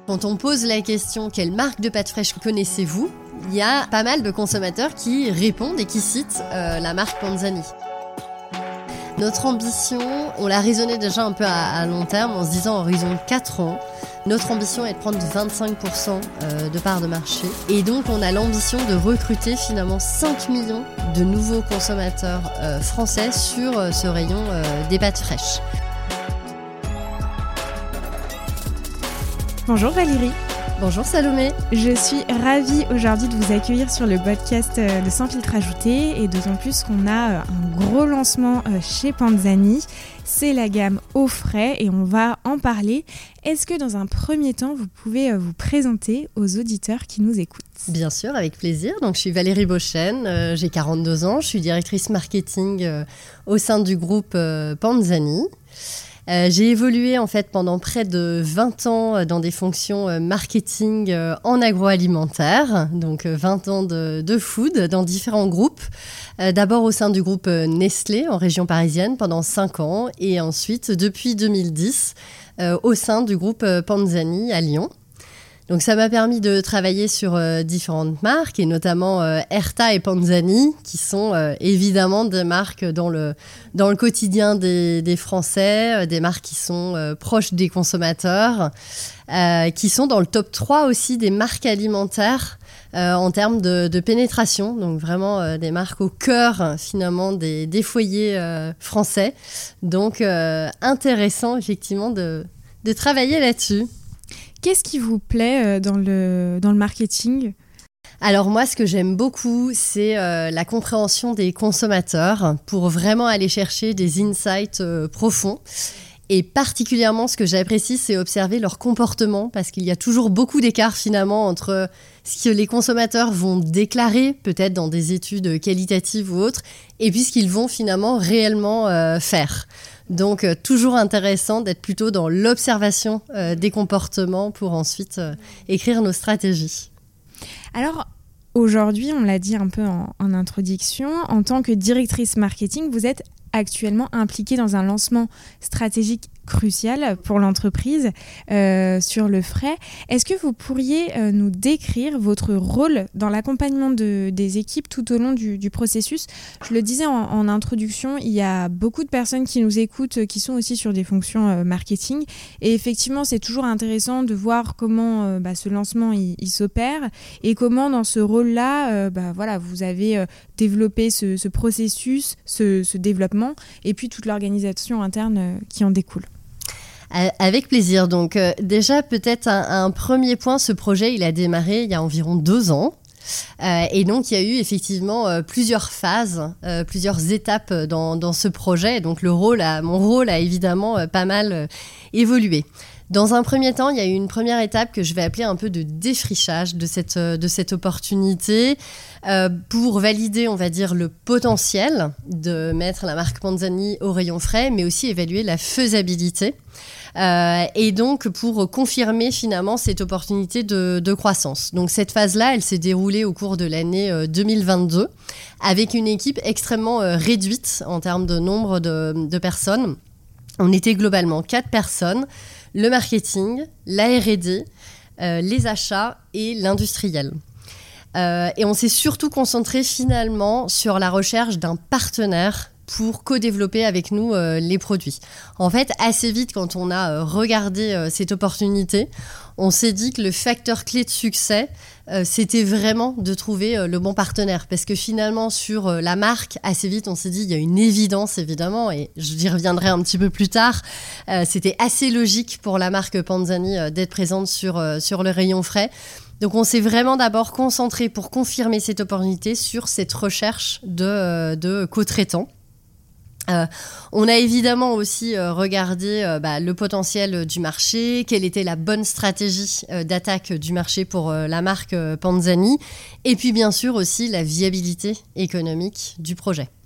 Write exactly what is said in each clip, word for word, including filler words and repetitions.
Quand on pose la question « Quelle marque de pâtes fraîches connaissez-vous ?», il y a pas mal de consommateurs qui répondent et qui citent euh, la marque Panzani. Notre ambition, on l'a raisonné déjà un peu à, à long terme en se disant horizon quatre ans. Notre ambition est de prendre vingt-cinq pour cent de part de marché. Et donc, on a l'ambition de recruter finalement cinq millions de nouveaux consommateurs euh, français sur euh, ce rayon euh, des pâtes fraîches. Bonjour Valérie. Bonjour Salomé. Je suis ravie aujourd'hui de vous accueillir sur le podcast de Sans filtre ajouté et d'autant plus qu'on a un gros lancement chez Panzani. C'est la gamme Eau Frais et on va en parler. Est-ce que dans un premier temps, vous pouvez vous présenter aux auditeurs qui nous écoutent ? Bien sûr, avec plaisir. Donc, je suis Valérie Beauchesne, euh, j'ai quarante-deux ans, je suis directrice marketing euh, au sein du groupe euh, Panzani. Euh, j'ai évolué en fait pendant près de vingt ans dans des fonctions marketing en agroalimentaire, donc vingt ans de, de food dans différents groupes. Euh, d'abord au sein du groupe Nestlé en région parisienne pendant cinq ans et ensuite depuis deux mille dix euh, au sein du groupe Panzani à Lyon. Donc ça m'a permis de travailler sur euh, différentes marques et notamment euh, Erta et Panzani qui sont euh, évidemment des marques dans le, dans le quotidien des, des Français, euh, des marques qui sont euh, proches des consommateurs, euh, qui sont dans le top trois aussi des marques alimentaires euh, en termes de, de pénétration. Donc vraiment euh, des marques au cœur finalement des, des foyers euh, français. Donc euh, intéressant effectivement de, de travailler là-dessus. Qu'est-ce qui vous plaît dans le, dans le marketing ? Alors moi, ce que j'aime beaucoup, c'est euh, la compréhension des consommateurs pour vraiment aller chercher des insights euh, profonds. Et particulièrement, ce que j'apprécie, c'est observer leur comportement parce qu'il y a toujours beaucoup d'écart finalement entre ce que les consommateurs vont déclarer, peut-être dans des études qualitatives ou autres, et puis ce qu'ils vont finalement réellement euh, faire. Donc, euh, toujours intéressant d'être plutôt dans l'observation euh, des comportements pour ensuite euh, écrire nos stratégies. Alors, aujourd'hui, on l'a dit un peu en, en introduction, en tant que directrice marketing, vous êtes actuellement impliquée dans un lancement stratégique crucial pour l'entreprise euh, sur le frais. Est-ce que vous pourriez euh, nous décrire votre rôle dans l'accompagnement de, des équipes tout au long du, du processus ? Je le disais en, en introduction, il y a beaucoup de personnes qui nous écoutent qui sont aussi sur des fonctions euh, marketing et effectivement c'est toujours intéressant de voir comment euh, bah, ce lancement il, il s'opère et comment dans ce rôle-là euh, bah, voilà, vous avez euh, développé ce, ce processus, ce, ce développement et puis toute l'organisation interne euh, qui en découle. Avec plaisir. Donc euh, déjà, peut-être un, un premier point, ce projet, il a démarré il y a environ deux ans. Euh, et donc, il y a eu effectivement euh, plusieurs phases, euh, plusieurs étapes dans, dans ce projet. Donc, le rôle a, mon rôle a évidemment euh, pas mal euh, évolué. Dans un premier temps, il y a eu une première étape que je vais appeler un peu de défrichage de cette, de cette opportunité euh, pour valider, on va dire, le potentiel de mettre la marque Panzani au rayon frais, mais aussi évaluer la faisabilité. Euh, et donc pour confirmer finalement cette opportunité de, de croissance. Donc cette phase-là, elle s'est déroulée au cours de l'année euh, deux mille vingt-deux avec une équipe extrêmement euh, réduite en termes de nombre de, de personnes. On était globalement quatre personnes, le marketing, la R et D, euh, les achats et l'industriel. Euh, et on s'est surtout concentré finalement sur la recherche d'un partenaire pour co-développer avec nous euh, les produits. En fait, assez vite, quand on a euh, regardé euh, cette opportunité, on s'est dit que le facteur clé de succès, euh, c'était vraiment de trouver euh, le bon partenaire. Parce que finalement, sur euh, la marque, assez vite, on s'est dit, il y a une évidence, évidemment, et j'y reviendrai un petit peu plus tard. Euh, c'était assez logique pour la marque Panzani euh, d'être présente sur, euh, sur le rayon frais. Donc, on s'est vraiment d'abord concentré pour confirmer cette opportunité sur cette recherche de, euh, de co-traitants. Euh, on a évidemment aussi euh, regardé euh, bah, le potentiel du marché, quelle était la bonne stratégie euh, d'attaque du marché pour euh, la marque euh, Panzani, et puis bien sûr aussi la viabilité économique du projet.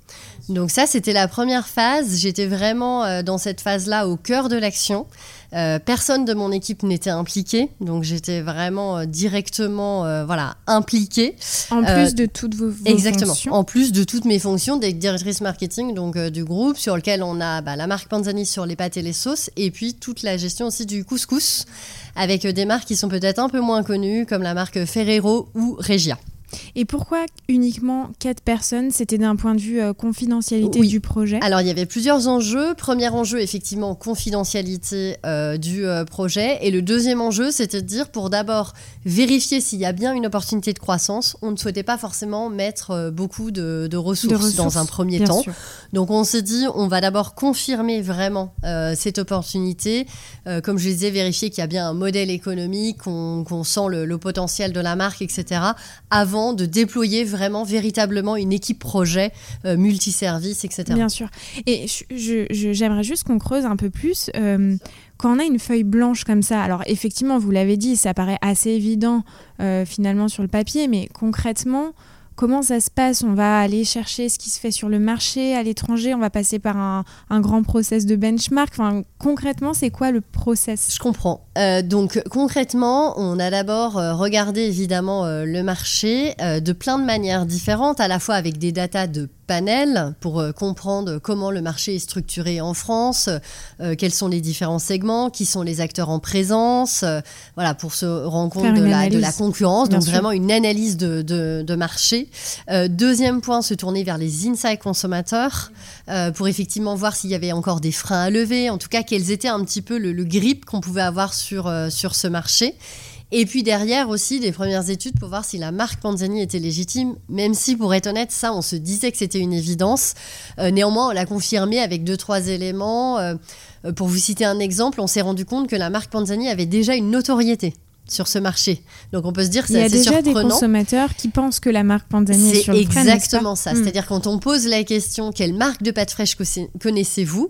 Donc ça, c'était la première phase. J'étais vraiment euh, dans cette phase-là au cœur de l'action. Euh, personne de mon équipe n'était impliqué, donc j'étais vraiment euh, directement euh, voilà, impliquée. En plus euh, de toutes vos, vos exactement, fonctions. En plus de toutes mes fonctions de directrice marketing donc, euh, du groupe, sur lequel on a bah, la marque Panzani sur les pâtes et les sauces, et puis toute la gestion aussi du couscous, avec euh, des marques qui sont peut-être un peu moins connues, comme la marque Ferrero ou Regia. Et pourquoi uniquement quatre personnes ? C'était d'un point de vue euh, confidentialité oui. du projet ? Alors, il y avait plusieurs enjeux. Premier enjeu, effectivement, confidentialité euh, du euh, projet. Et le deuxième enjeu, c'était de dire, pour d'abord vérifier s'il y a bien une opportunité de croissance, on ne souhaitait pas forcément mettre euh, beaucoup de, de, ressources de ressources dans un premier bien temps. Sûr. Donc, on s'est dit, on va d'abord confirmer vraiment euh, cette opportunité. Euh, comme je disais, vérifier qu'il y a bien un modèle économique, qu'on, qu'on sent le, le potentiel de la marque, et cetera, avant de déployer vraiment, véritablement une équipe projet euh, multiservice, et cetera. Bien sûr. Et je, je, j'aimerais juste qu'on creuse un peu plus. Euh, quand on a une feuille blanche comme ça, alors effectivement, vous l'avez dit, ça paraît assez évident euh, finalement sur le papier, mais concrètement, comment ça se passe ? On va aller chercher ce qui se fait sur le marché, à l'étranger, on va passer par un, un grand process de benchmark. Enfin, concrètement, c'est quoi le process ? Je comprends. Euh, donc concrètement, on a d'abord euh, regardé évidemment euh, le marché euh, de plein de manières différentes, à la fois avec des datas de panel pour euh, comprendre comment le marché est structuré en France, euh, quels sont les différents segments, qui sont les acteurs en présence, euh, voilà, pour se rendre compte de la, de la concurrence, Bien donc sûr. Vraiment une analyse de, de, de marché. Euh, deuxième point, se tourner vers les insights consommateurs euh, pour effectivement voir s'il y avait encore des freins à lever, en tout cas quels étaient un petit peu le, le grip qu'on pouvait avoir sur, euh, sur ce marché. Et puis derrière aussi des premières études pour voir si la marque Panzani était légitime, même si pour être honnête, ça on se disait que c'était une évidence. Euh, néanmoins, on l'a confirmé avec deux, trois éléments. Euh, pour vous citer un exemple, on s'est rendu compte que la marque Panzani avait déjà une notoriété sur ce marché. Donc on peut se dire que c'est assez surprenant. Il y a déjà des consommateurs qui pensent que la marque Panzani est sur le frein, C'est exactement ça. Mmh. C'est-à-dire quand on pose la question « Quelle marque de pâtes fraîches connaissez-vous ?»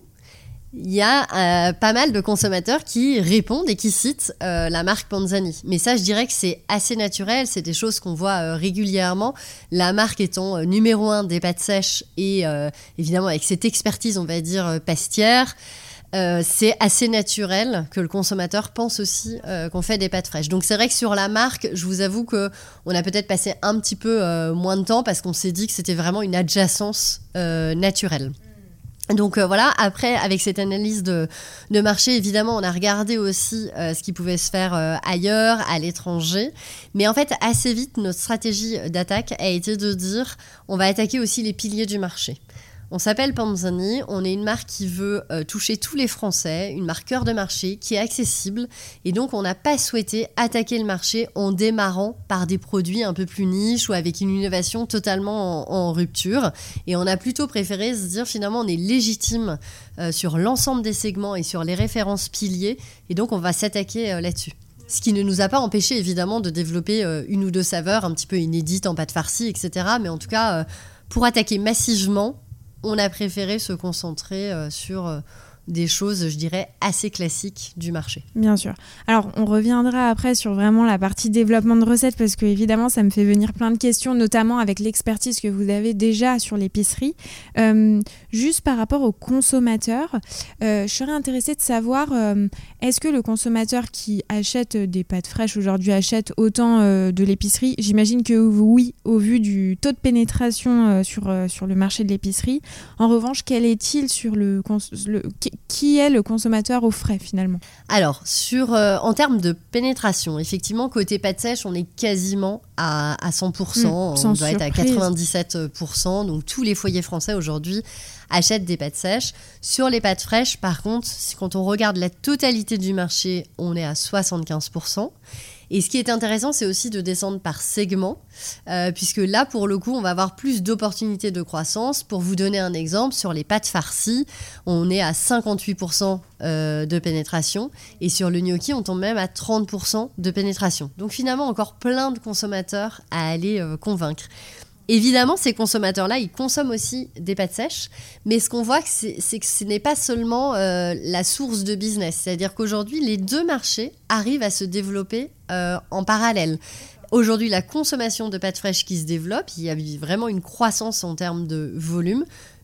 il y a euh, pas mal de consommateurs qui répondent et qui citent euh, la marque Panzani. Mais ça, je dirais que c'est assez naturel. C'est des choses qu'on voit euh, régulièrement. La marque étant euh, numéro un des pâtes sèches et euh, évidemment avec cette expertise, on va dire, euh, pastière, euh, c'est assez naturel que le consommateur pense aussi euh, qu'on fait des pâtes fraîches. Donc c'est vrai que sur la marque, je vous avoue qu'on a peut-être passé un petit peu euh, moins de temps parce qu'on s'est dit que c'était vraiment une adjacence euh, naturelle. Donc euh, voilà, après, avec cette analyse de, de marché, évidemment, on a regardé aussi euh, ce qui pouvait se faire euh, ailleurs, à l'étranger. Mais en fait, assez vite, notre stratégie d'attaque a été de dire on va attaquer aussi les piliers du marché. On s'appelle Panzani, on est une marque qui veut euh, toucher tous les Français, une marque cœur de marché qui est accessible. Et donc, on n'a pas souhaité attaquer le marché en démarrant par des produits un peu plus niches ou avec une innovation totalement en, en rupture. Et on a plutôt préféré se dire finalement, on est légitime euh, sur l'ensemble des segments et sur les références piliers. Et donc, on va s'attaquer euh, là-dessus. Ce qui ne nous a pas empêché évidemment de développer euh, une ou deux saveurs un petit peu inédites en pâte farcie, et cetera. Mais en tout cas, euh, pour attaquer massivement, on a préféré se concentrer euh, sur euh, des choses, je dirais, assez classiques du marché. Bien sûr. Alors, on reviendra après sur vraiment la partie développement de recettes parce que, évidemment, ça me fait venir plein de questions, notamment avec l'expertise que vous avez déjà sur l'épicerie. Euh, juste par rapport aux consommateurs, euh, je serais intéressée de savoir, euh, est-ce que le consommateur qui achète des pâtes fraîches aujourd'hui achète autant euh, de l'épicerie ? J'imagine que oui, au vu du taux de pénétration euh, sur, euh, sur le marché de l'épicerie. En revanche, quel est-il sur le... Cons- le qui est le consommateur au frais finalement ? Alors, sur, euh, en termes de pénétration, effectivement, côté pâtes sèches, on est quasiment à, à cent pour cent. Mmh, on doit surprise. être à quatre-vingt-dix-sept pour cent. Donc, tous les foyers français aujourd'hui achètent des pâtes sèches. Sur les pâtes fraîches, par contre, quand on regarde la totalité du marché, on est à soixante-quinze pour cent. Et ce qui est intéressant, c'est aussi de descendre par segment, euh, puisque là, pour le coup, on va avoir plus d'opportunités de croissance. Pour vous donner un exemple, sur les pâtes farcies, on est à cinquante-huit pour cent euh, de pénétration, et sur le gnocchi, on tombe même à trente pour cent de pénétration. Donc finalement, encore plein de consommateurs à aller euh, convaincre. Évidemment, ces consommateurs-là, ils consomment aussi des pâtes sèches, mais ce qu'on voit, c'est, c'est que ce n'est pas seulement euh, la source de business. C'est-à-dire qu'aujourd'hui, les deux marchés arrivent à se développer euh, en parallèle. Aujourd'hui, la consommation de pâtes fraîches qui se développe, il y a vraiment une croissance en termes de volume,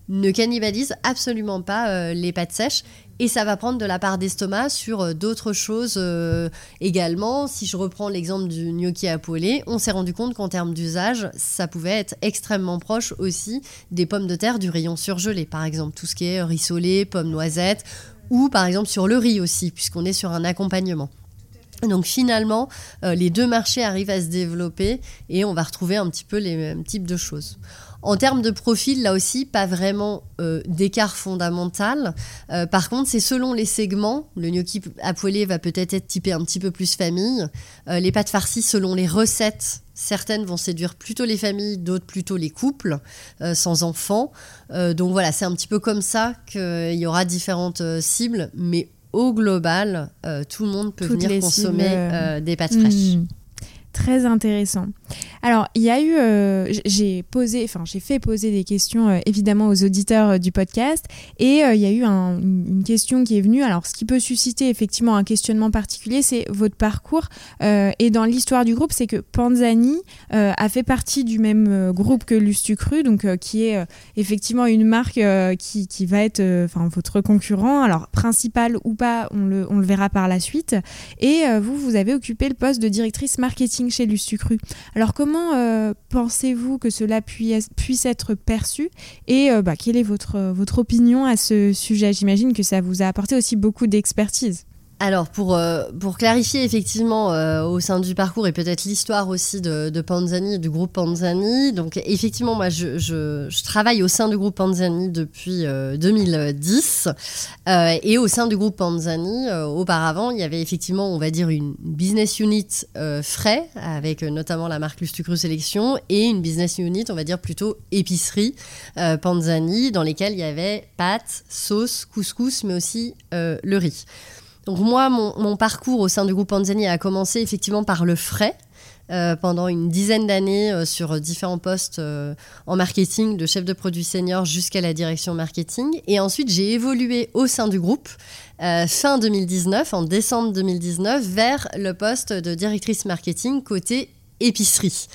ne cannibalise absolument pas euh, les pâtes sèches. Et ça va prendre de la part d'estomac sur euh, d'autres choses euh, également. Si je reprends l'exemple du gnocchi à poêler, on s'est rendu compte qu'en termes d'usage, ça pouvait être extrêmement proche aussi des pommes de terre du rayon surgelé, par exemple. Tout ce qui est rissolé, pommes noisettes, ou par exemple sur le riz aussi, puisqu'on est sur un accompagnement. Donc finalement, euh, les deux marchés arrivent à se développer et on va retrouver un petit peu les mêmes types de choses. En termes de profil, là aussi, pas vraiment euh, d'écart fondamental. Euh, par contre, c'est selon les segments. Le gnocchi à poêler va peut-être être typé un petit peu plus famille. Euh, les pâtes farcies, selon les recettes, certaines vont séduire plutôt les familles, d'autres plutôt les couples euh, sans enfants. Euh, donc voilà, c'est un petit peu comme ça qu'il y aura différentes euh, cibles, mais au global, euh, tout le monde peut Toutes venir consommer cibles, euh, des pâtes fraîches. Mmh. Très intéressant. Alors, il y a eu, euh, j'ai posé, enfin, j'ai fait poser des questions euh, évidemment aux auditeurs euh, du podcast, et euh, il y a eu un, une question qui est venue. Alors, ce qui peut susciter effectivement un questionnement particulier, c'est votre parcours. Euh, et dans l'histoire du groupe, c'est que Panzani euh, a fait partie du même euh, groupe que Lustucru, donc euh, qui est euh, effectivement une marque euh, qui, qui va être, enfin, euh, votre concurrent. Alors, principal ou pas, on le, on le verra par la suite. Et euh, vous, vous avez occupé le poste de directrice marketing chez Lustucru. Alors comment euh, pensez-vous que cela puisse, puisse être perçu et euh, bah, quelle est votre, votre opinion à ce sujet? J'imagine que ça vous a apporté aussi beaucoup d'expertise. Alors, pour, euh, pour clarifier effectivement euh, au sein du parcours et peut-être l'histoire aussi de, de Panzani, du groupe Panzani, donc effectivement, moi, je, je, je travaille au sein du groupe Panzani depuis euh, deux mille dix euh, et au sein du groupe Panzani, euh, auparavant, il y avait effectivement, on va dire, une business unit euh, frais avec euh, notamment la marque Lustucru Sélection et une business unit, on va dire, plutôt épicerie euh, Panzani, dans lesquelles il y avait pâtes, sauces, couscous, mais aussi euh, le riz. Donc moi, mon, mon parcours au sein du groupe Panzani a commencé effectivement par le frais euh, pendant une dizaine d'années euh, sur différents postes euh, en marketing, de chef de produit senior jusqu'à la direction marketing. Et ensuite, j'ai évolué au sein du groupe euh, fin deux mille dix-neuf, en décembre deux mille dix-neuf, vers le poste de directrice marketing côté épicerie.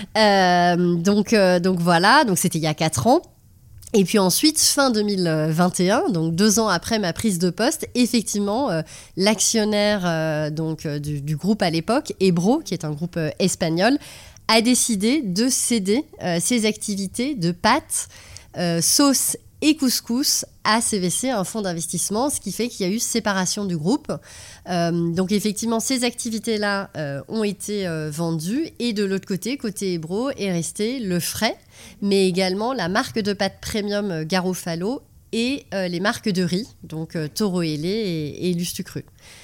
Euh, donc, euh, donc voilà, donc c'était il y a quatre ans. Et puis ensuite, fin deux mille vingt et un, donc deux ans après ma prise de poste, effectivement, euh, l'actionnaire euh, donc, euh, du, du groupe à l'époque, Ebro, qui est un groupe euh, espagnol, a décidé de céder euh, ses activités de pâtes, euh, sauces et couscous à C V C, un fonds d'investissement, ce qui fait qu'il y a eu séparation du groupe. Euh, donc effectivement, ces activités-là euh, ont été euh, vendues et de l'autre côté, côté Ebro, est resté le frais, mais également la marque de pâtes premium Garofalo et euh, les marques de riz, donc euh, Toro Ailé et, et Lustucru.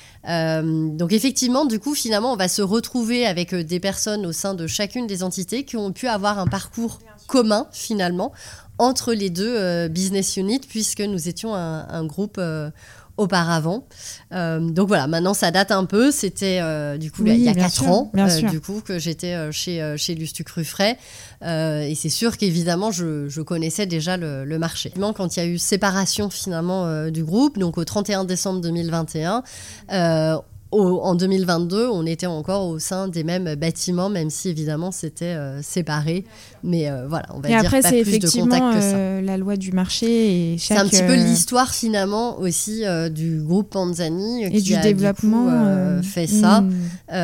Euh, donc effectivement, du coup, finalement, on va se retrouver avec euh, des personnes au sein de chacune des entités qui ont pu avoir un parcours commun, finalement, entre les deux euh, business units, puisque nous étions un, un groupe euh, auparavant. Euh, donc voilà, maintenant ça date un peu. C'était euh, du coup oui, il y a quatre ans, euh, du coup, que j'étais euh, chez, euh, chez Lustucru Frais. Euh, et c'est sûr qu'évidemment, je, je connaissais déjà le, le marché. Quand il y a eu séparation finalement euh, du groupe, donc au trente et un décembre deux mille vingt et un, euh, Au, en deux mille vingt-deux, on était encore au sein des mêmes bâtiments, même si évidemment c'était euh, séparé. Mais euh, voilà, on va et dire après, pas c'est plus de contact que ça. Euh, la loi du marché et chaque, c'est un petit peu euh... l'histoire finalement aussi euh, du groupe Panzani et qui du a développement du coup, euh, euh... fait ça. Mmh.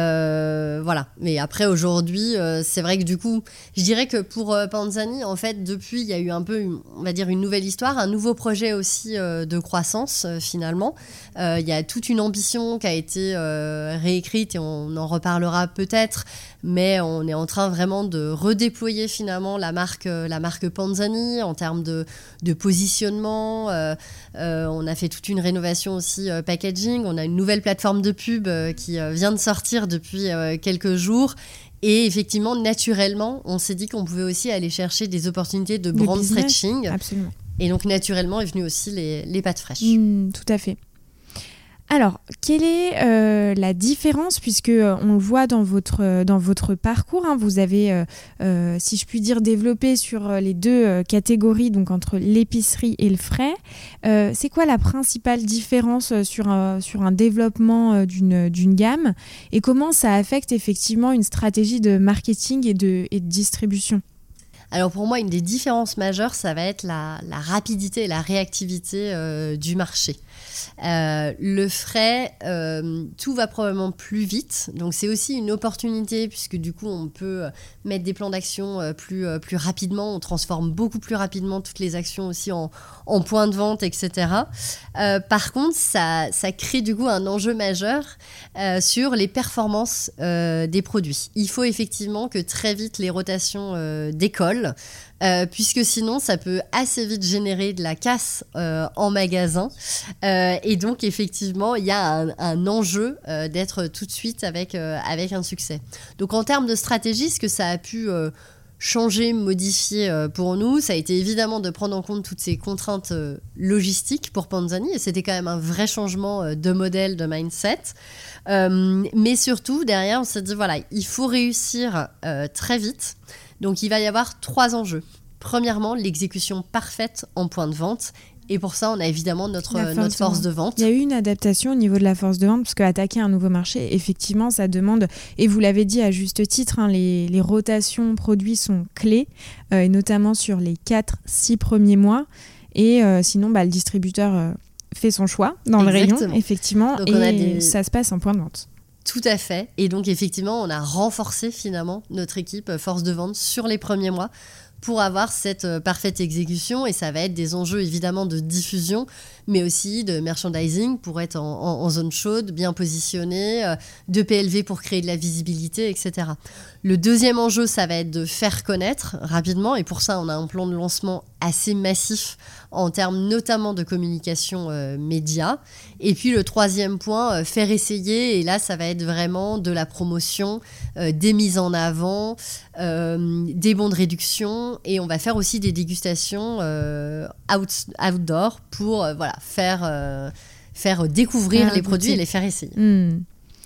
Euh, voilà. Mais après aujourd'hui, euh, c'est vrai que du coup, je dirais que pour euh, Panzani, en fait, depuis, il y a eu un peu, une, on va dire, une nouvelle histoire, un nouveau projet aussi euh, de croissance euh, finalement. Euh, il y a toute une ambition qui a été euh, réécrite et on en reparlera peut-être, mais on est en train vraiment de redéployer finalement la marque, la marque Panzani en termes de, de positionnement. Euh, euh, on a fait toute une rénovation aussi euh, packaging. On a une nouvelle plateforme de pub euh, qui euh, vient de sortir depuis euh, quelques jours. Et effectivement, naturellement, on s'est dit qu'on pouvait aussi aller chercher des opportunités de brand business, stretching. Absolument. Et donc, naturellement, est venue aussi les, les pâtes fraîches. Mmh, tout à fait. Alors, quelle est euh, la différence, puisque euh, on le voit dans votre, euh, dans votre parcours, hein, vous avez, euh, euh, si je puis dire, développé sur les deux euh, catégories, donc entre l'épicerie et le frais. Euh, c'est quoi la principale différence sur un, sur un développement euh, d'une, d'une gamme et comment ça affecte effectivement une stratégie de marketing et de, et de distribution ? Alors pour moi, une des différences majeures, ça va être la, la rapidité et la réactivité euh, du marché. Euh, le frais, euh, tout va probablement plus vite. Donc c'est aussi une opportunité puisque du coup, on peut mettre des plans d'action euh, plus, euh, plus rapidement. On transforme beaucoup plus rapidement toutes les actions aussi en, en points de vente, et cetera. Euh, par contre, ça, ça crée du coup un enjeu majeur euh, sur les performances euh, des produits. Il faut effectivement que très vite les rotations euh, décollent. Euh, puisque sinon ça peut assez vite générer de la casse euh, en magasin euh, et donc effectivement il y a un, un enjeu euh, d'être tout de suite avec, euh, avec un succès. Donc en termes de stratégie, ce que ça a pu euh, changer, modifier euh, pour nous, ça a été évidemment de prendre en compte toutes ces contraintes euh, logistiques pour Panzani, et c'était quand même un vrai changement euh, de modèle, de mindset. Euh, mais surtout derrière on s'est dit voilà, il faut réussir euh, très vite. Donc, il va y avoir trois enjeux. Premièrement, l'exécution parfaite en point de vente. Et pour ça, on a évidemment notre, force, notre force de vente. Il y a eu une adaptation au niveau de la force de vente, parce qu'attaquer un nouveau marché, effectivement, ça demande, et vous l'avez dit à juste titre, hein, les, les rotations produits sont clés, euh, et notamment sur les quatre six premiers mois. Et euh, sinon, bah, le distributeur euh, fait son choix dans Exactement. le rayon, effectivement, donc, et on a des... ça se passe en point de vente. Tout à fait. Et donc, effectivement, on a renforcé finalement notre équipe force de vente sur les premiers mois pour avoir cette euh, parfaite exécution. Et ça va être des enjeux évidemment de diffusion, mais aussi de merchandising pour être en, en, en zone chaude, bien positionné, euh, de P L V pour créer de la visibilité, et cetera. Le deuxième enjeu, ça va être de faire connaître rapidement. Et pour ça, on a un plan de lancement assez massif en termes notamment de communication euh, média. Et puis le troisième point, euh, faire essayer. Et là, ça va être vraiment de la promotion, euh, des mises en avant, euh, des bons de réduction. Et on va faire aussi des dégustations euh, out, outdoor pour euh, voilà, faire, euh, faire découvrir ah, les produits et les faire essayer. Mmh.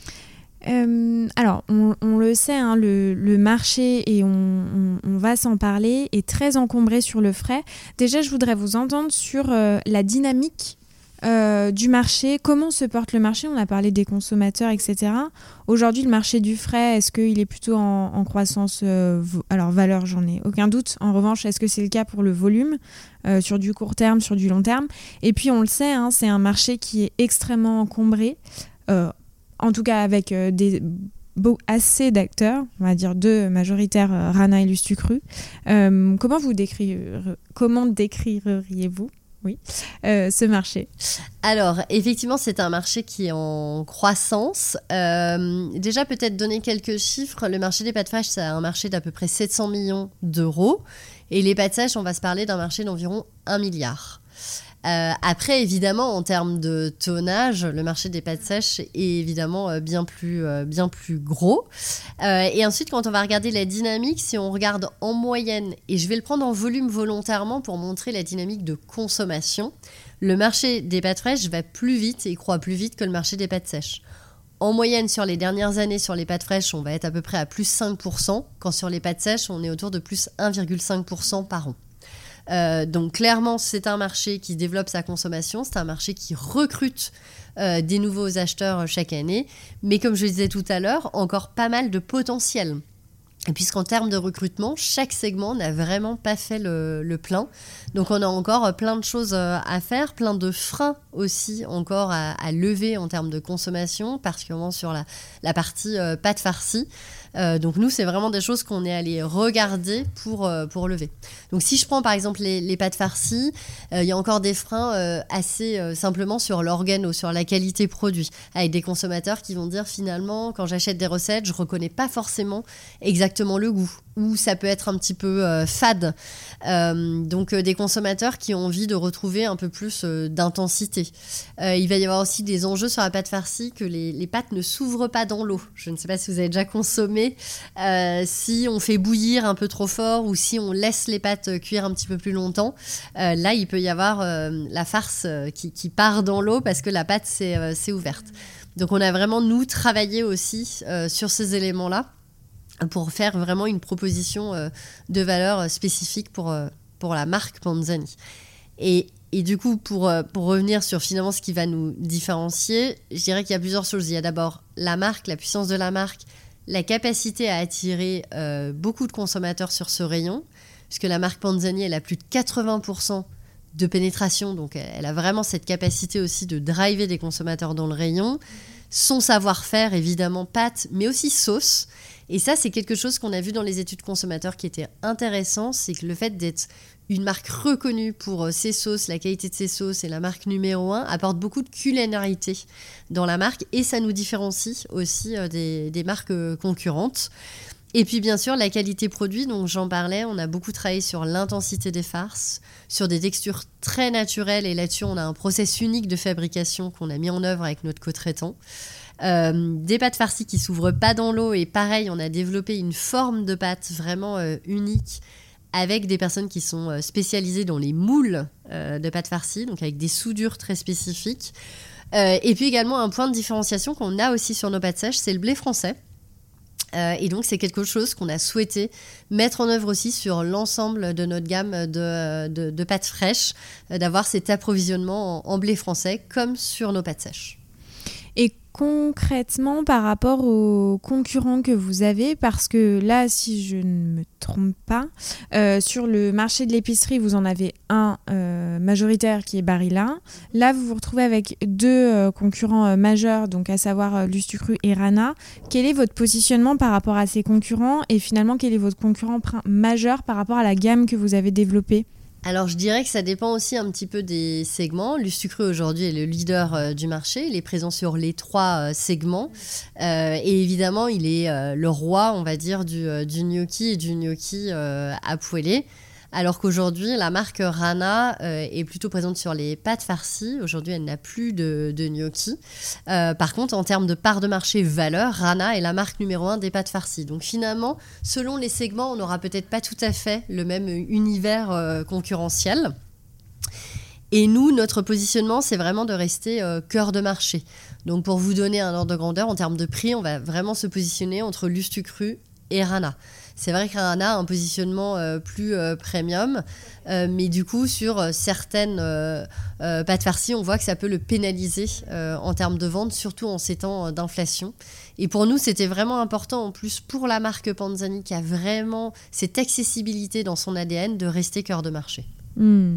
Euh, alors, on, on le sait, hein, le, le marché, et on, on, on va s'en parler, est très encombré sur le frais. Déjà, je voudrais vous entendre sur euh, la dynamique euh, du marché. Comment se porte le marché ? On a parlé des consommateurs, et cetera. Aujourd'hui, le marché du frais, est-ce qu'il est plutôt en, en croissance euh, vo- Alors, valeur, j'en ai aucun doute. En revanche, est-ce que c'est le cas pour le volume euh, sur du court terme, sur du long terme ? Et puis, on le sait, hein, c'est un marché qui est extrêmement encombré. Euh, En tout cas, avec euh, des, beau, assez d'acteurs, on va dire deux majoritaires, euh, Rana et Lustucru. Euh, comment vous décrire, comment décririez-vous oui, euh, ce marché ? Alors, effectivement, c'est un marché qui est en croissance. Euh, déjà, peut-être donner quelques chiffres. Le marché des pâtes fraîches, c'est un marché d'à peu près sept cents millions d'euros. Et les pâtes sèches, on va se parler d'un marché d'environ un milliard. Euh, après, évidemment, en termes de tonnage, le marché des pâtes sèches est évidemment euh, bien plus, euh, bien plus gros. Euh, et ensuite, quand on va regarder la dynamique, si on regarde en moyenne, et je vais le prendre en volume volontairement pour montrer la dynamique de consommation, le marché des pâtes fraîches va plus vite et croît plus vite que le marché des pâtes sèches. En moyenne, sur les dernières années, sur les pâtes fraîches, on va être à peu près à plus cinq pour cent, quand sur les pâtes sèches, on est autour de plus un virgule cinq pour cent par an. Euh, donc clairement, c'est un marché qui développe sa consommation, c'est un marché qui recrute euh, des nouveaux acheteurs chaque année, mais comme je le disais tout à l'heure, encore pas mal de potentiel. Et puisqu'en termes de recrutement, chaque segment n'a vraiment pas fait le, le plein. Donc on a encore plein de choses à faire, plein de freins aussi encore à, à lever en termes de consommation, particulièrement sur la, la partie euh, pâte farcie. Euh, donc nous, c'est vraiment des choses qu'on est allé regarder pour, euh, pour lever. Donc si je prends par exemple les, les pâtes farcies, il euh, y a encore des freins euh, assez euh, simplement sur l'organo, sur la qualité produit, avec des consommateurs qui vont dire finalement, quand j'achète des recettes, je ne reconnais pas forcément exactement le goût, ou ça peut être un petit peu euh, fade. Euh, donc euh, des consommateurs qui ont envie de retrouver un peu plus euh, d'intensité. Euh, il va y avoir aussi des enjeux sur la pâte farcie, que les, les pâtes ne s'ouvrent pas dans l'eau. Je ne sais pas si vous avez déjà consommé. Euh, si on fait bouillir un peu trop fort ou si on laisse les pâtes cuire un petit peu plus longtemps, euh, là il peut y avoir euh, la farce euh, qui, qui part dans l'eau parce que la pâte s'est, euh, s'est ouverte. Donc on a vraiment nous travaillé aussi euh, sur ces éléments-là pour faire vraiment une proposition euh, de valeur spécifique pour, euh, pour la marque Panzani. Et, et du coup, pour, euh, pour revenir sur finalement ce qui va nous différencier, je dirais qu'il y a plusieurs choses. Il y a d'abord la marque, la puissance de la marque, la capacité à attirer euh, beaucoup de consommateurs sur ce rayon, puisque la marque Panzani, elle a plus de quatre-vingts pour cent de pénétration, donc elle a vraiment cette capacité aussi de driver des consommateurs dans le rayon. Son savoir-faire, évidemment, pâtes, mais aussi sauce. Et ça, c'est quelque chose qu'on a vu dans les études consommateurs qui était intéressant, c'est que le fait d'être une marque reconnue pour ses sauces, la qualité de ses sauces et la marque numéro un apporte beaucoup de culinarité dans la marque et ça nous différencie aussi des, des marques concurrentes. Et puis bien sûr, la qualité produit, donc j'en parlais, on a beaucoup travaillé sur l'intensité des farces, sur des textures très naturelles et là-dessus, on a un process unique de fabrication qu'on a mis en œuvre avec notre co-traitant. Euh, des pâtes farcies qui ne s'ouvrent pas dans l'eau et pareil, on a développé une forme de pâte vraiment euh, unique avec des personnes qui sont spécialisées dans les moules euh, de pâtes farcies, donc avec des soudures très spécifiques. Euh, et puis également, un point de différenciation qu'on a aussi sur nos pâtes sèches, c'est le blé français. Euh, et donc, c'est quelque chose qu'on a souhaité mettre en œuvre aussi sur l'ensemble de notre gamme de, de, de pâtes fraîches, euh, d'avoir cet approvisionnement en, en blé français comme sur nos pâtes sèches. Et concrètement, par rapport aux concurrents que vous avez, parce que là, si je ne me trompe pas, euh, sur le marché de l'épicerie, vous en avez un euh, majoritaire qui est Barilla. Là, vous vous retrouvez avec deux euh, concurrents euh, majeurs, donc à savoir euh, Lustucru et Rana. Quel est votre positionnement par rapport à ces concurrents et finalement, quel est votre concurrent pr- majeur par rapport à la gamme que vous avez développée ? Alors, je dirais que ça dépend aussi un petit peu des segments. Lustucru, aujourd'hui, est le leader euh, du marché. Il est présent sur les trois euh, segments. Euh, et évidemment, il est euh, le roi, on va dire, du, euh, du gnocchi et du gnocchi euh, à poêler. Alors qu'aujourd'hui, la marque Rana euh, est plutôt présente sur les pâtes farcies. Aujourd'hui, elle n'a plus de, de gnocchi. Euh, par contre, en termes de part de marché valeur, Rana est la marque numéro un des pâtes farcies. Donc finalement, selon les segments, on n'aura peut-être pas tout à fait le même univers euh, concurrentiel. Et nous, notre positionnement, c'est vraiment de rester euh, cœur de marché. Donc pour vous donner un ordre de grandeur, en termes de prix, on va vraiment se positionner entre Lustucru et Rana. C'est vrai que Rana a un positionnement euh, plus euh, premium, euh, mais du coup, sur euh, certaines euh, euh, pâtes farcies, on voit que ça peut le pénaliser euh, en termes de vente, surtout en ces temps euh, d'inflation. Et pour nous, c'était vraiment important, en plus, pour la marque Panzani, qui a vraiment cette accessibilité dans son A D N, de rester cœur de marché. Mmh.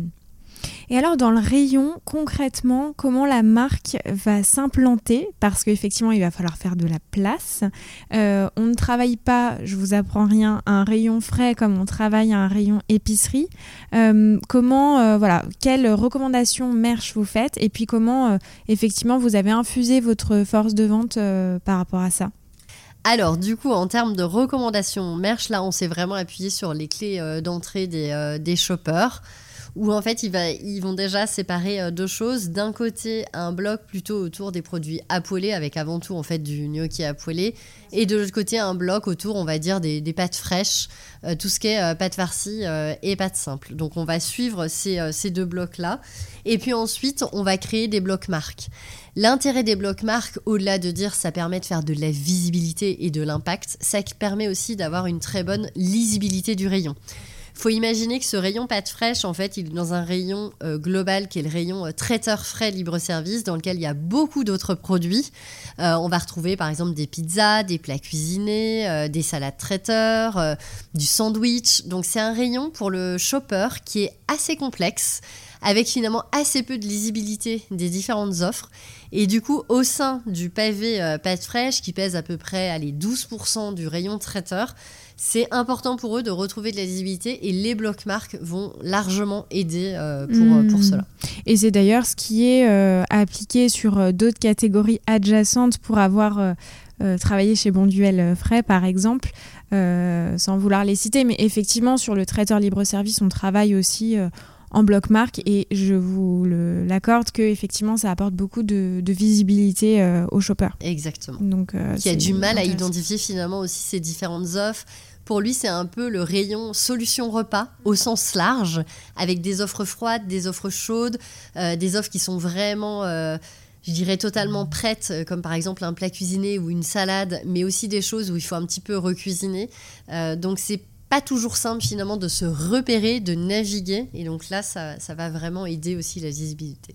Et alors, dans le rayon, concrètement, comment la marque va s'implanter ? Parce qu'effectivement, il va falloir faire de la place. Euh, on ne travaille pas, je vous apprends rien, un rayon frais comme on travaille un rayon épicerie. Euh, comment, euh, voilà, quelles recommandations merch vous faites ? Et puis comment, euh, effectivement, vous avez infusé votre force de vente euh, par rapport à ça ? Alors, du coup, en termes de recommandations merch, là, on s'est vraiment appuyé sur les clés euh, d'entrée des, euh, des shoppers, où en fait, ils, va, ils vont déjà séparer euh, deux choses. D'un côté, un bloc plutôt autour des produits à poêler, avec avant tout en fait du gnocchi à poêler, et de l'autre côté, un bloc autour, on va dire, des, des pâtes fraîches, euh, tout ce qui est euh, pâtes farcies euh, et pâtes simples. Donc, on va suivre ces, euh, ces deux blocs-là. Et puis ensuite, on va créer des blocs marques. L'intérêt des blocs marques, au-delà de dire ça permet de faire de la visibilité et de l'impact, ça permet aussi d'avoir une très bonne lisibilité du rayon. Il faut imaginer que ce rayon pâtes fraîches, en fait, il est dans un rayon euh, global qui est le rayon euh, traiteur frais libre-service, dans lequel il y a beaucoup d'autres produits. Euh, on va retrouver par exemple des pizzas, des plats cuisinés, euh, des salades traiteurs, euh, du sandwich. Donc c'est un rayon pour le shopper qui est assez complexe, avec finalement assez peu de lisibilité des différentes offres. Et du coup, au sein du pavé euh, pâtes fraîches, qui pèse à peu près allez, douze pour cent du rayon traiteur, c'est important pour eux de retrouver de la lisibilité et les blocs marques vont largement aider euh, pour, mmh. pour cela. Et c'est d'ailleurs ce qui est euh, appliqué sur euh, d'autres catégories adjacentes pour avoir euh, euh, travaillé chez Bonduelle Frais, par exemple, euh, sans vouloir les citer. Mais effectivement, sur le traiteur libre-service, on travaille aussi euh, en bloc marque et je vous le, l'accorde que effectivement ça apporte beaucoup de, de visibilité euh, aux shoppers. Exactement. Donc, euh, qui a du mal à identifier finalement aussi ces différentes offres. Pour lui, c'est un peu le rayon solution repas au sens large, avec des offres froides, des offres chaudes, euh, des offres qui sont vraiment, euh, je dirais, totalement prêtes, comme par exemple un plat cuisiné ou une salade, mais aussi des choses où il faut un petit peu recuisiner. Euh, donc, c'est pas toujours simple finalement de se repérer, de naviguer. Et donc là, ça, ça va vraiment aider aussi la visibilité.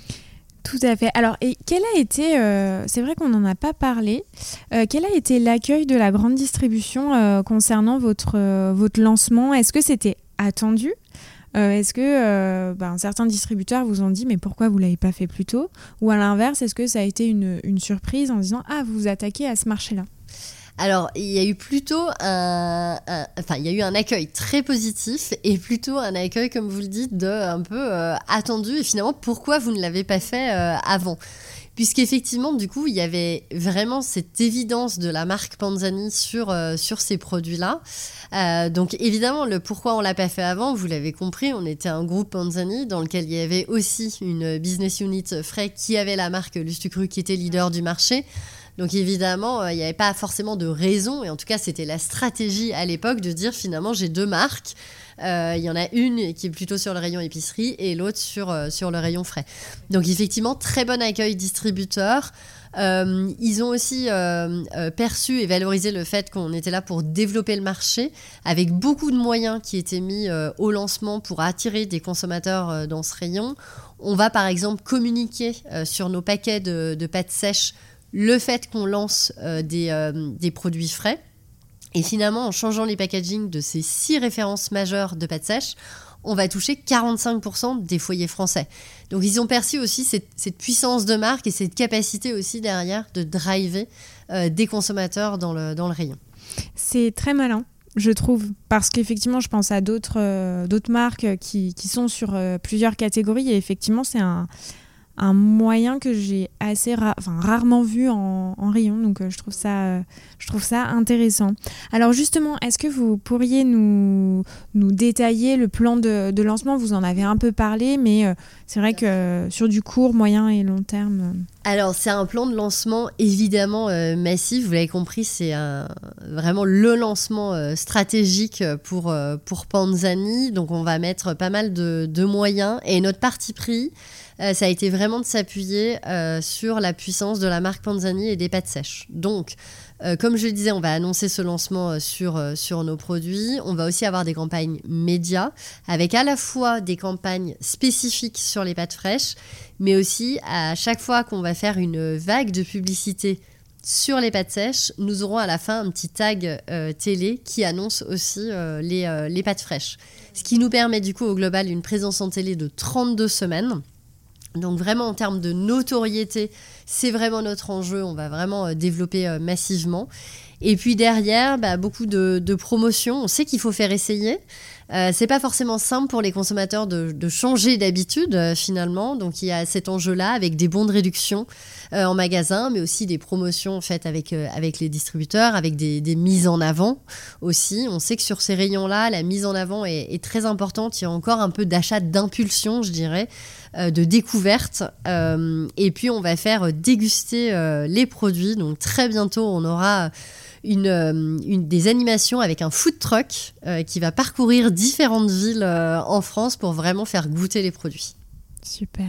Tout à fait. Alors, et quel a été, euh, c'est vrai qu'on n'en a pas parlé, euh, quel a été l'accueil de la grande distribution euh, concernant votre, euh, votre lancement ? Est-ce que c'était attendu. Euh, est-ce que euh, ben, certains distributeurs vous ont dit mais pourquoi vous ne l'avez pas fait plus tôt ? Ou à l'inverse, est-ce que ça a été une, une surprise en disant ah, vous vous attaquez à ce marché-là ? Alors, il y a eu plutôt un, un, enfin, il y a eu un accueil très positif et plutôt un accueil, comme vous le dites, de un peu euh, attendu. Et finalement, pourquoi vous ne l'avez pas fait euh, avant ? Puisqu'effectivement, du coup, il y avait vraiment cette évidence de la marque Panzani sur, euh, sur ces produits-là. Euh, donc, évidemment, le pourquoi on ne l'a pas fait avant, vous l'avez compris, on était un groupe Panzani dans lequel il y avait aussi une business unit frais qui avait la marque Lustucru qui était leader du marché. Donc évidemment, il n'y avait pas forcément de raison, et en tout cas c'était la stratégie à l'époque de dire finalement j'ai deux marques, euh, il y en a une qui est plutôt sur le rayon épicerie et l'autre sur, euh, sur le rayon frais. Donc effectivement, très bon accueil distributeur. Euh, ils ont aussi euh, euh, perçu et valorisé le fait qu'on était là pour développer le marché, avec beaucoup de moyens qui étaient mis euh, au lancement pour attirer des consommateurs euh, dans ce rayon. On va par exemple communiquer euh, sur nos paquets de, de pâtes sèches le fait qu'on lance euh, des, euh, des produits frais. Et finalement, en changeant les packaging de ces six références majeures de pâtes sèches, on va toucher quarante-cinq pour cent des foyers français. Donc ils ont perçu aussi cette, cette puissance de marque et cette capacité aussi derrière de driver euh, des consommateurs dans le, dans le rayon. C'est très malin, je trouve, parce qu'effectivement, je pense à d'autres, euh, d'autres marques qui, qui sont sur euh, plusieurs catégories et effectivement, c'est un... un moyen que j'ai assez ra- enfin, rarement vu en, en rayon, donc euh, je, trouve ça, euh, je trouve ça intéressant. Alors justement, est-ce que vous pourriez nous, nous détailler le plan de, de lancement ? Vous en avez un peu parlé, mais euh, c'est vrai que euh, sur du court, moyen et long terme... Euh... Alors c'est un plan de lancement évidemment euh, massif, vous l'avez compris, c'est un, vraiment le lancement euh, stratégique pour, euh, pour Panzani, donc on va mettre pas mal de, de moyens et notre parti pris, Euh, ça a été vraiment de s'appuyer euh, sur la puissance de la marque Panzani et des pâtes sèches. Donc, euh, comme je le disais, on va annoncer ce lancement euh, sur, euh, sur nos produits. On va aussi avoir des campagnes médias avec à la fois des campagnes spécifiques sur les pâtes fraîches, mais aussi à chaque fois qu'on va faire une vague de publicité sur les pâtes sèches, nous aurons à la fin un petit tag euh, télé qui annonce aussi euh, les, euh, les pâtes fraîches. Ce qui nous permet du coup au global une présence en télé de trente-deux semaines. Donc vraiment en termes de notoriété, c'est vraiment notre enjeu, on va vraiment euh, développer euh, massivement. Et puis derrière, bah, beaucoup de, de promotions, on sait qu'il faut faire essayer. Euh, c'est pas forcément simple pour les consommateurs de, de changer d'habitude euh, finalement, donc il y a cet enjeu-là avec des bons de réduction euh, en magasin, mais aussi des promotions faites avec, euh, avec les distributeurs, avec des, des mises en avant aussi. On sait que sur ces rayons-là, la mise en avant est, est très importante, il y a encore un peu d'achat d'impulsion, je dirais, euh, de découverte, euh, et puis on va faire déguster euh, les produits, donc très bientôt on aura Une, une, des animations avec un food truck euh, qui va parcourir différentes villes euh, en France pour vraiment faire goûter les produits. Super.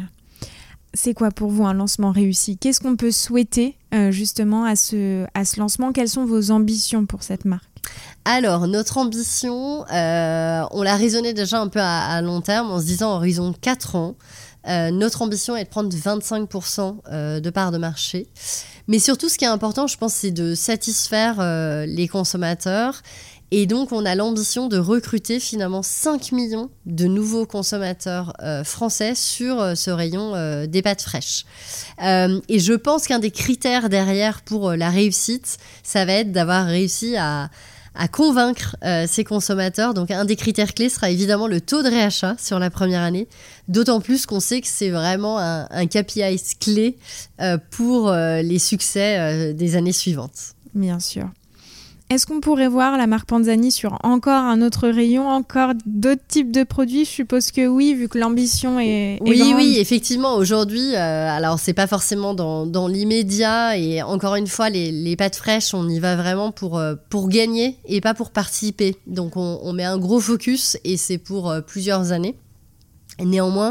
C'est quoi pour vous un lancement réussi ? Qu'est-ce qu'on peut souhaiter euh, justement à ce, à ce lancement ? Quelles sont vos ambitions pour cette marque ? Alors, notre ambition, euh, on l'a raisonné déjà un peu à, à long terme en se disant en horizon quatre ans. Euh, notre ambition est de prendre vingt-cinq pour cent euh, de part de marché. Mais surtout, ce qui est important, je pense, c'est de satisfaire euh, les consommateurs. Et donc, on a l'ambition de recruter finalement cinq millions de nouveaux consommateurs euh, français sur euh, ce rayon euh, des pâtes fraîches. Euh, et je pense qu'un des critères derrière pour euh, la réussite, ça va être d'avoir réussi à... à convaincre euh, ces consommateurs. Donc un des critères clés sera évidemment le taux de réachat sur la première année, d'autant plus qu'on sait que c'est vraiment un, un K P I clé euh, pour euh, les succès euh, des années suivantes. Bien sûr. Est-ce qu'on pourrait voir la marque Panzani sur encore un autre rayon, encore d'autres types de produits ? Je suppose que oui, vu que l'ambition est, est oui, grande. Oui, effectivement, aujourd'hui, euh, alors c'est pas forcément dans, dans l'immédiat, et encore une fois, les, les pâtes fraîches, on y va vraiment pour, euh, pour gagner et pas pour participer. Donc on, on met un gros focus et c'est pour euh, plusieurs années. Néanmoins,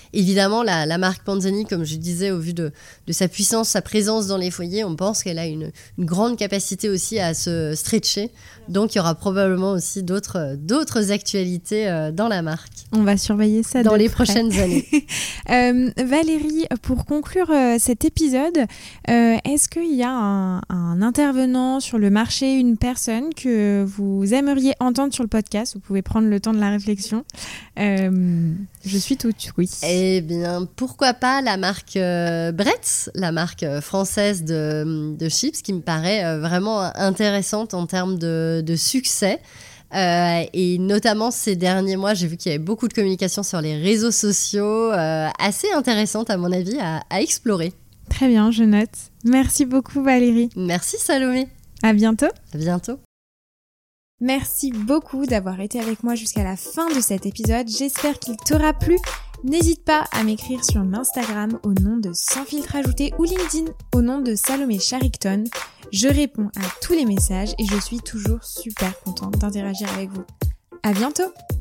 évidemment, la, la marque Panzani, comme je disais, au vu de, de sa puissance, sa présence dans les foyers, on pense qu'elle a une, une grande capacité aussi à se stretcher. Donc, il y aura probablement aussi d'autres, d'autres actualités euh, dans la marque. On va surveiller ça dans de les près. prochaines années. euh, Valérie, pour conclure euh, cet épisode, euh, est-ce qu'il y a un, un intervenant sur le marché, une personne que vous aimeriez entendre sur le podcast? Vous pouvez prendre le temps de la réflexion. Euh, je suis toute oui. Eh bien, pourquoi pas la marque euh, Bretz, la marque française de, de chips, qui me paraît euh, vraiment intéressante en termes de, de succès. Euh, et notamment ces derniers mois, j'ai vu qu'il y avait beaucoup de communication sur les réseaux sociaux, euh, assez intéressante à mon avis à, à explorer. Très bien, je note. Merci beaucoup Valérie. Merci Salomé. À bientôt. À bientôt. Merci beaucoup d'avoir été avec moi jusqu'à la fin de cet épisode. J'espère qu'il t'aura plu. N'hésite pas à m'écrire sur l'Instagram au nom de Sans Filtre Ajouté ou LinkedIn au nom de Salomé Charicton. Je réponds à tous les messages et je suis toujours super contente d'interagir avec vous. À bientôt!